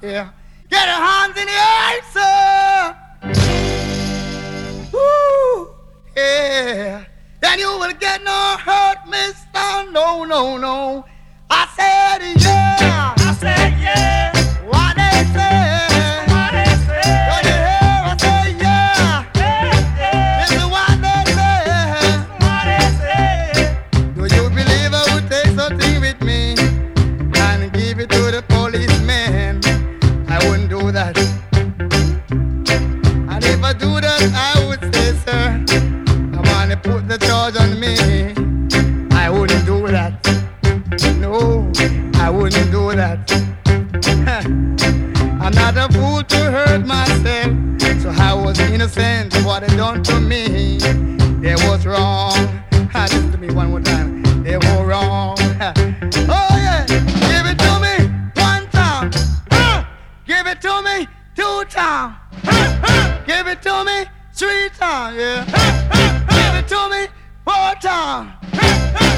Yeah. Get your hands in the air, sir. Woo. Yeah. Then you will get no hurt, mister. No, no, no. I said yeah. I said yeah. What they say. What they say. Don't you hear? I say yeah. Yeah, yeah. This is what they say. What they say. Do you believe I would take something with me and give it to the policeman? I wouldn't do that. And if I do that, I would say, sir, come on and put the charge on me. I wouldn't do that. No, I wouldn't do that. I'm not a fool to hurt myself, so I was innocent of what they done to me. They was wrong. Listen to me one more time. They were wrong. Oh yeah, give it to me one time. Give it to me 2 times. Give it to me 3 times. Yeah. Give it to me 4 times.